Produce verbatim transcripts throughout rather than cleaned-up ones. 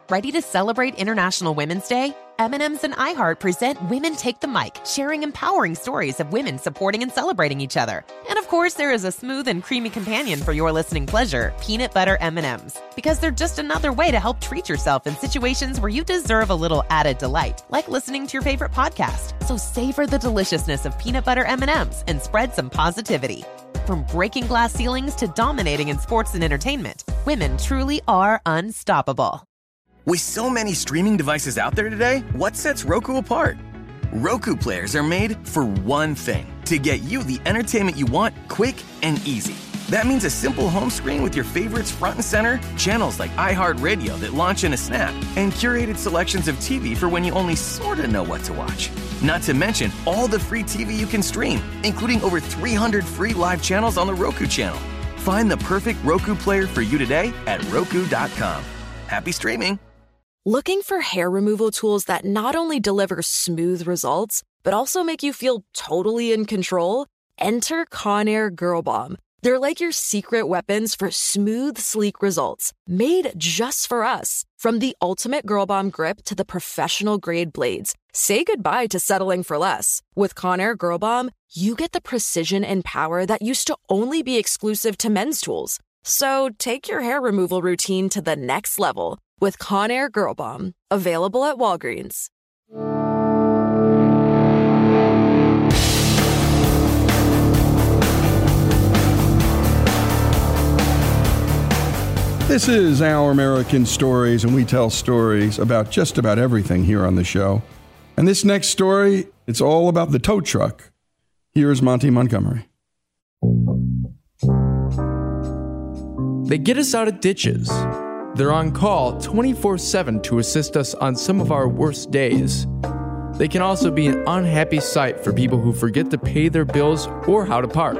Ready to celebrate International Women's Day? M and M's and iHeart present Women Take the Mic, sharing empowering stories of women supporting and celebrating each other. And of course, there is a smooth and creamy companion for your listening pleasure, peanut butter M and M's. Because they're just another way to help treat yourself in situations where you deserve a little added delight, like listening to your favorite podcast. So savor the deliciousness of peanut butter M and M's and spread some positivity. From breaking glass ceilings to dominating in sports and entertainment, women truly are unstoppable. With so many streaming devices out there today, what sets Roku apart? Roku players are made for one thing, to get you the entertainment you want quick and easy. That means a simple home screen with your favorites front and center, channels like iHeartRadio that launch in a snap, and curated selections of T V for when you only sorta know what to watch. Not to mention all the free T V you can stream, including over three hundred free live channels on the Roku channel. Find the perfect Roku player for you today at Roku dot com. Happy streaming! Looking for hair removal tools that not only deliver smooth results, but also make you feel totally in control? Enter Conair Girl Bomb. They're like your secret weapons for smooth, sleek results, made just for us. From the ultimate Girl Bomb grip to the professional grade blades, say goodbye to settling for less. With Conair Girl Bomb, you get the precision and power that used to only be exclusive to men's tools. So take your hair removal routine to the next level with Conair Girl Bomb. Available at Walgreens. This is Our American Stories, and we tell stories about just about everything here on the show. And this next story, it's all about the tow truck. Here's Monty Montgomery. They get us out of ditches. They're on call twenty-four seven to assist us on some of our worst days. They can also be an unhappy sight for people who forget to pay their bills or how to park.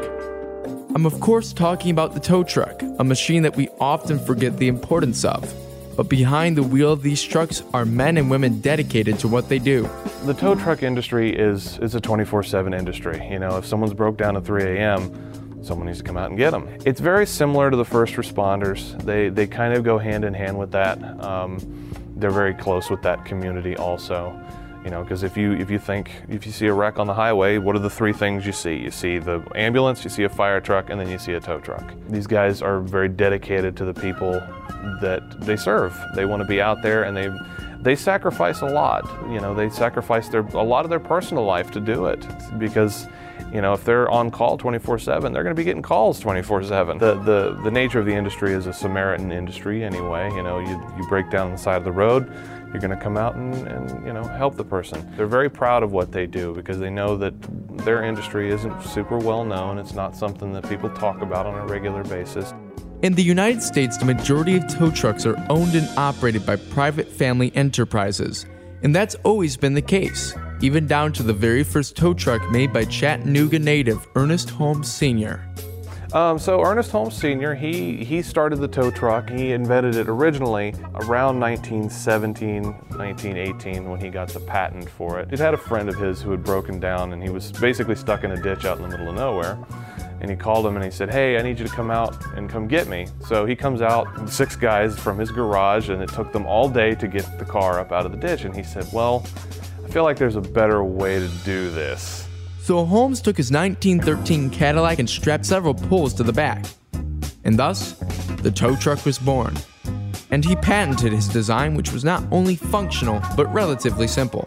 I'm of course talking about the tow truck, a machine that we often forget the importance of. But behind the wheel of these trucks are men and women dedicated to what they do. The tow truck industry is, is a twenty-four seven industry. You know, if someone's broke down at three a.m., someone needs to come out and get them. It's very similar to the first responders. They they kind of go hand in hand with that. Um, they're very close with that community also. You know, because if you if you think, if you see a wreck on the highway, what are the three things you see? You see the ambulance, you see a fire truck, and then you see a tow truck. These guys are very dedicated to the people that they serve. They want to be out there, and they they sacrifice a lot. You know, they sacrifice their a lot of their personal life to do it, because you know, if they're on call twenty-four seven, they're going to be getting calls twenty-four seven. The, the the nature of the industry is a Samaritan industry anyway. You know, you, you break down the side of the road, you're going to come out and, and, you know, help the person. They're very proud of what they do because they know that their industry isn't super well known. It's not something that people talk about on a regular basis. In the United States, the majority of tow trucks are owned and operated by private family enterprises. And that's always been the case, even down to the very first tow truck made by Chattanooga native Ernest Holmes Senior Um, so Ernest Holmes Senior, he, he started the tow truck. He invented it originally around nineteen seventeen, nineteen eighteen when he got the patent for it. He'd had a friend of his who had broken down and he was basically stuck in a ditch out in the middle of nowhere. And he called him and he said, hey, I need you to come out and come get me. So he comes out, six guys from his garage, and it took them all day to get the car up out of the ditch. And he said, well, I feel like there's a better way to do this. So Holmes took his nineteen thirteen Cadillac and strapped several poles to the back. And thus, the tow truck was born. And he patented his design, which was not only functional, but relatively simple.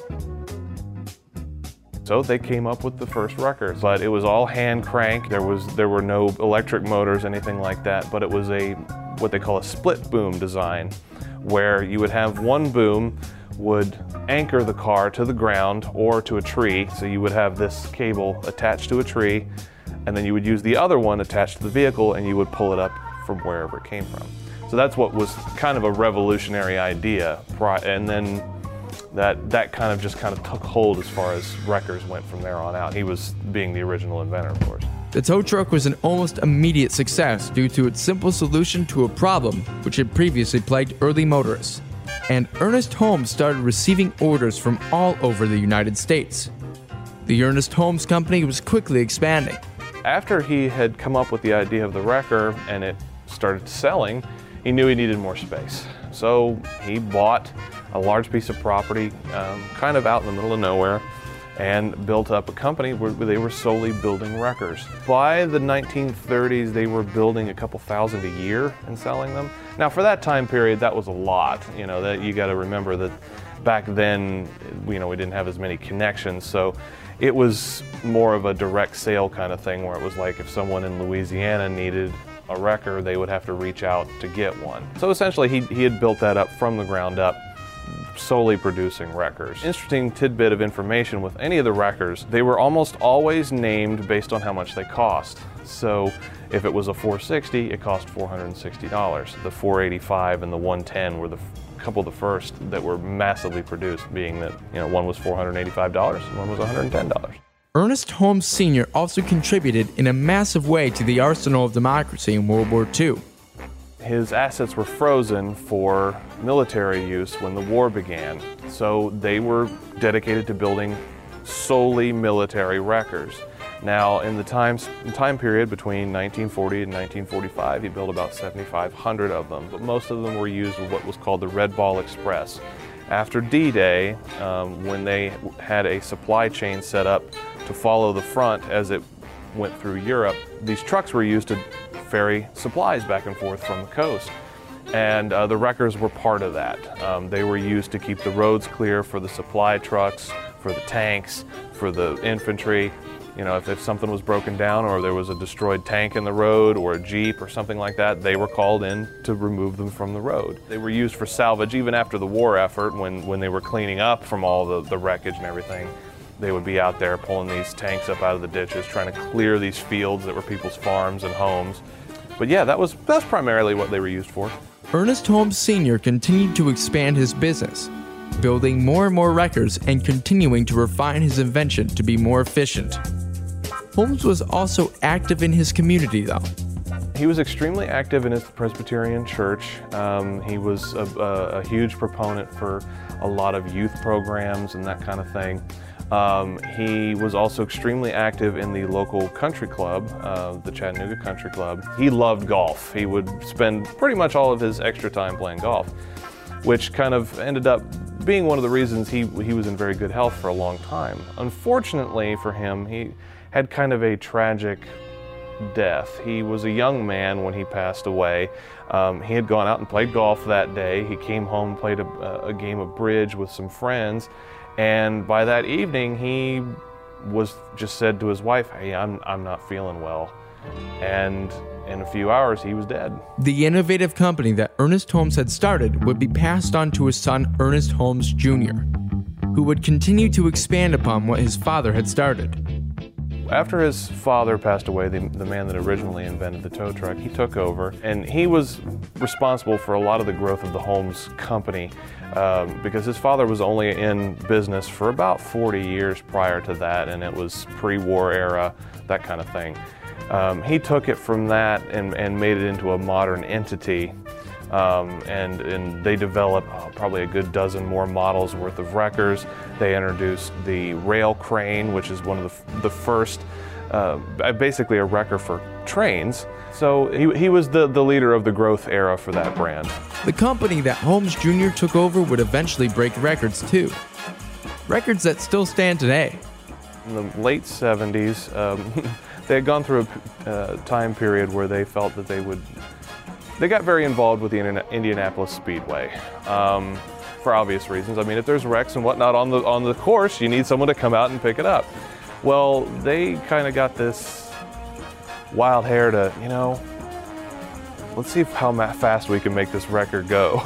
So they came up with the first wrecker, but it was all hand crank. There was there were no electric motors, anything like that, but it was a what they call a split boom design, where you would have one boom would anchor the car to the ground or to a tree. So you would have this cable attached to a tree, and then you would use the other one attached to the vehicle, and you would pull it up from wherever it came from. So that's what was kind of a revolutionary idea, and then that that kind of just kind of took hold as far as wreckers went from there on out. He was being the original inventor, of course. The tow truck was an almost immediate success due to its simple solution to a problem which had previously plagued early motorists. And Ernest Holmes started receiving orders from all over the United States. The Ernest Holmes Company was quickly expanding. After he had come up with the idea of the wrecker and it started selling, he knew he needed more space. So he bought a large piece of property um, kind of out in the middle of nowhere and built up a company where they were solely building wreckers. By the nineteen thirties, they were building a couple thousand a year and selling them. Now, for that time period, that was a lot. You know, that you got to remember that back then, you know, we didn't have as many connections, so it was more of a direct sale kind of thing, where it was like if someone in Louisiana needed a wrecker, they would have to reach out to get one. So essentially, he, he had built that up from the ground up, solely producing wreckers. Interesting tidbit of information with any of the wreckers, they were almost always named based on how much they cost. So if it was a four sixty, it cost four hundred sixty dollars. The four eighty-five and the one ten were the couple of the first that were massively produced, being that, you know, one was four hundred eighty-five dollars and one was one hundred ten dollars. Ernest Holmes Senior also contributed in a massive way to the arsenal of democracy in World War Two. His assets were frozen for military use when the war began, so they were dedicated to building solely military wreckers. Now, in the time, time period between nineteen forty and nineteen forty-five, he built about seventy-five hundred of them, but most of them were used with what was called the Red Ball Express. After D-Day, um, when they had a supply chain set up to follow the front as it went through Europe, these trucks were used to ferry supplies back and forth from the coast. And uh, the wreckers were part of that. Um, they were used to keep the roads clear for the supply trucks, for the tanks, for the infantry. You know, if, if something was broken down or there was a destroyed tank in the road or a Jeep or something like that, they were called in to remove them from the road. They were used for salvage even after the war effort, when, when they were cleaning up from all the, the wreckage and everything. They would be out there pulling these tanks up out of the ditches, trying to clear these fields that were people's farms and homes. But yeah, that was that's primarily what they were used for. Ernest Holmes Senior continued to expand his business, building more and more wreckers and continuing to refine his invention to be more efficient. Holmes was also active in his community, though. He was extremely active in his Presbyterian church. Um, he was a, a, a huge proponent for a lot of youth programs and that kind of thing. Um, he was also extremely active in the local country club, uh, the Chattanooga Country Club. He loved golf. He would spend pretty much all of his extra time playing golf, which kind of ended up being one of the reasons he, he was in very good health for a long time. Unfortunately for him, he had kind of a tragic death. He was a young man when he passed away. Um, he had gone out and played golf that day. He came home, played a, a game of bridge with some friends, and by that evening he was just said to his wife, "Hey, I'm, I'm not feeling well." And in a few hours he was dead. The innovative company that Ernest Holmes had started would be passed on to his son Ernest Holmes Junior, who would continue to expand upon what his father had started. After his father passed away, the, the man that originally invented the tow truck, he took over, and he was responsible for a lot of the growth of the Holmes company, um, because his father was only in business for about forty years prior to that, and it was pre-war era, that kind of thing. Um, he took it from that and, and made it into a modern entity. Um, and, and they developed oh, probably a good dozen more models worth of wreckers. They introduced the rail crane, which is one of the, the first, uh, basically a wrecker for trains. So he, he was the, the leader of the growth era for that brand. The company that Holmes Junior took over would eventually break records too. Records that still stand today. In the late seventies, um, they had gone through a uh, time period where they felt that they would They got very involved with the Indianapolis Speedway, um, for obvious reasons. I mean, if there's wrecks and whatnot on the on the course, you need someone to come out and pick it up. Well, they kind of got this wild hair to, you know, let's see if how fast we can make this wrecker go.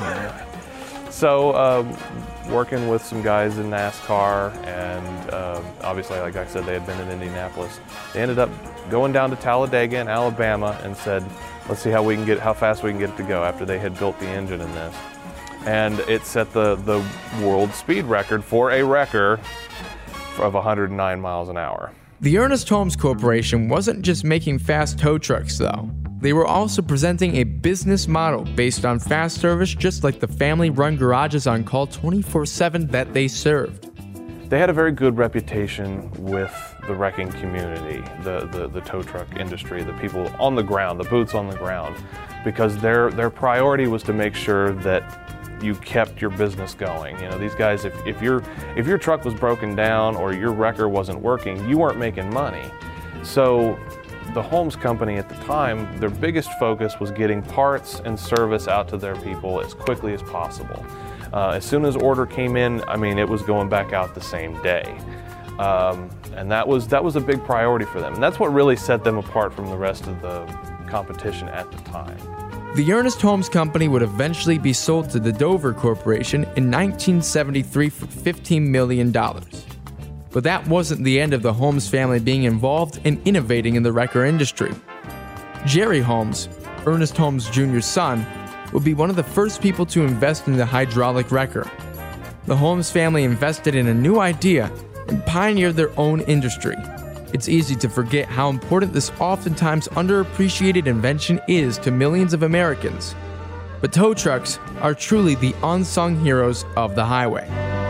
So, um, working with some guys in NASCAR, and um, obviously, like I said, they had been in Indianapolis. They ended up going down to Talladega in Alabama and said, let's see how we can get, how fast we can get it to go, after they had built the engine in this. And it set the, the world speed record for a wrecker of one hundred nine miles an hour. The Ernest Holmes Corporation wasn't just making fast tow trucks, though. They were also presenting a business model based on fast service, just like the family-run garages on call twenty-four seven that they served. They had a very good reputation with the wrecking community, the, the, the tow truck industry, the people on the ground, the boots on the ground, because their, their priority was to make sure that you kept your business going. You know, these guys, if, if your if your truck was broken down or your wrecker wasn't working, you weren't making money. So the Holmes Company at the time, their biggest focus was getting parts and service out to their people as quickly as possible. Uh, as soon as order came in, I mean, it was going back out the same day. Um, and that was that was a big priority for them. And that's what really set them apart from the rest of the competition at the time. The Ernest Holmes Company would eventually be sold to the Dover Corporation in nineteen seventy-three for fifteen million dollars. But that wasn't the end of the Holmes family being involved in innovating in the wrecker industry. Jerry Holmes, Ernest Holmes Junior's son, would be one of the first people to invest in the hydraulic wrecker. The Holmes family invested in a new idea and pioneered their own industry. It's easy to forget how important this oftentimes underappreciated invention is to millions of Americans. But tow trucks are truly the unsung heroes of the highway.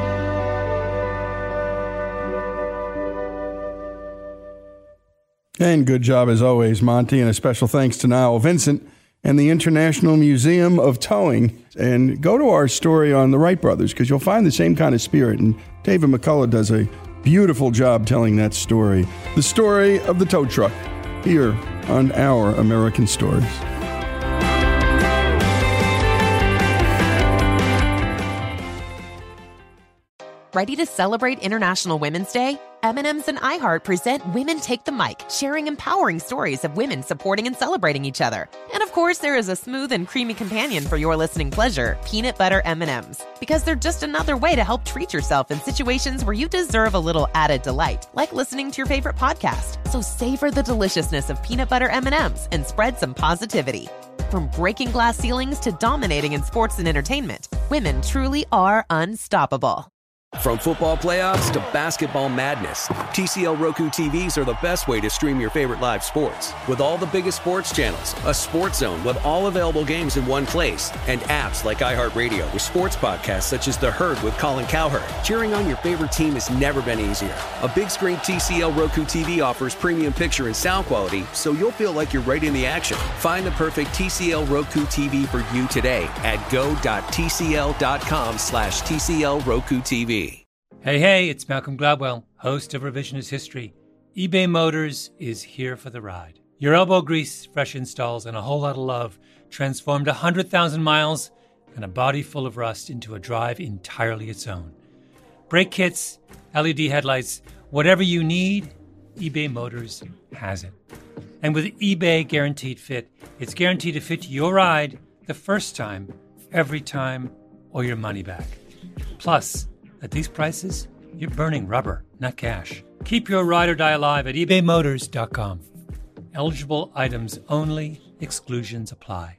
And good job as always, Monty, and a special thanks to Niall Vincent and the International Museum of Towing. And go to our story on the Wright brothers, because you'll find the same kind of spirit. And David McCullough does a beautiful job telling that story. The story of the tow truck, here on Our American Stories. Ready to celebrate International Women's Day? M and M's and iHeart present Women Take the Mic, sharing empowering stories of women supporting and celebrating each other. And of course, there is a smooth and creamy companion for your listening pleasure, peanut butter M and M's. Because they're just another way to help treat yourself in situations where you deserve a little added delight, like listening to your favorite podcast. So savor the deliciousness of peanut butter M and M's and spread some positivity. From breaking glass ceilings to dominating in sports and entertainment, women truly are unstoppable. From football playoffs to basketball madness, T C L Roku T Vs are the best way to stream your favorite live sports. With all the biggest sports channels, a sports zone with all available games in one place, and apps like iHeartRadio with sports podcasts such as The Herd with Colin Cowherd. Cheering on your favorite team has never been easier. A big screen T C L Roku T V offers premium picture and sound quality, so you'll feel like you're right in the action. Find the perfect T C L Roku T V for you today at go.tcl.com slash TCL Roku TV. Hey, hey, it's Malcolm Gladwell, host of Revisionist History. eBay Motors is here for the ride. Your elbow grease, fresh installs, and a whole lot of love transformed one hundred thousand miles and a body full of rust into a drive entirely its own. Brake kits, L E D headlights, whatever you need, eBay Motors has it. And with eBay Guaranteed Fit, it's guaranteed to fit your ride the first time, every time, or your money back. Plus, at these prices, you're burning rubber, not cash. Keep your ride or die alive at ebay motors dot com. Eligible items only. Exclusions apply.